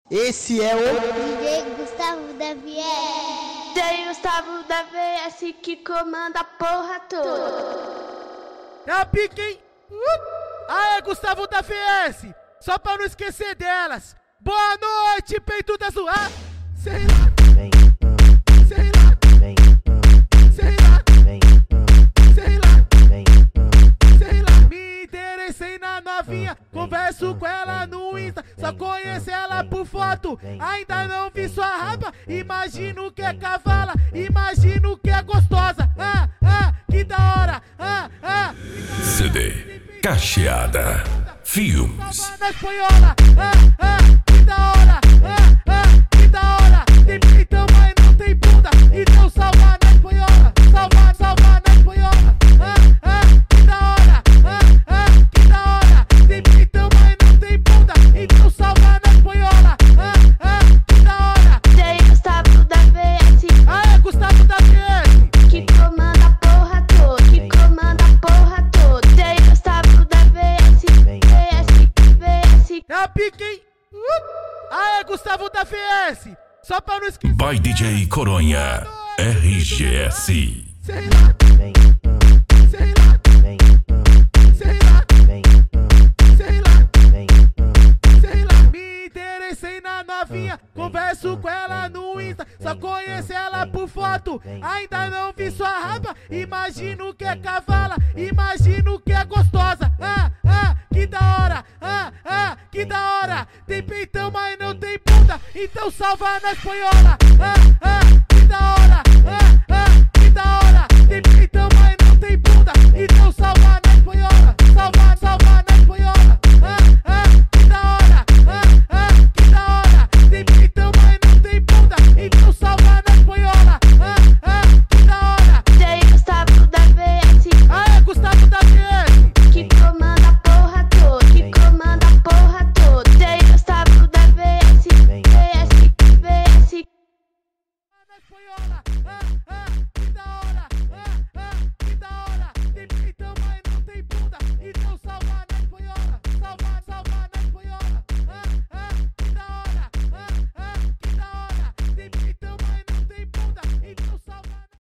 Esse é o DJ Gustavo da VS. DJ Gustavo da VS que comanda a porra toda. É a pique, hein? Aê, Gustavo da VS. Só pra não esquecer delas. Boa noite, peituda zoar. Sei lá. Sei lá. Sei lá. Sei lá. Sei lá. Me interessei na novinha. Converso com ela no Insta. Só conheço ela por foto. Ainda não vi sua raba. Imagino que é cavala. Imagino que é gostosa. Que da hora. CD Cacheada Filmes. Na espanhola. Que da hora. Que da hora. Tem peitão, mas não tem bunda. Então salva na espanhola. Salva na espanhola. Que da hora. Que da hora. Tem peitão, mas não tem bunda. Então salva na espanhola. Que da hora. DJ Gustavo da VS. Aê, Gustavo da VS. Que comanda a porra toda. Que comanda a porra toda. DJ Gustavo da VS. VS. É a pique, hein? Aê, Gustavo da VS. Só pra não esquecer. By DJ Coronha RGS. Sei lá. Sei lá. Sei lá. Sei lá. Sei lá. Me interessei na novinha. Converso com ela no Insta. Só conheço ela por foto. Ainda não vi sua raba. Imagino que é cavala. Imagino que é gostosa. Que da hora. Que da hora. Tem peitão, mas não tem bunda. Então salva na espanhola.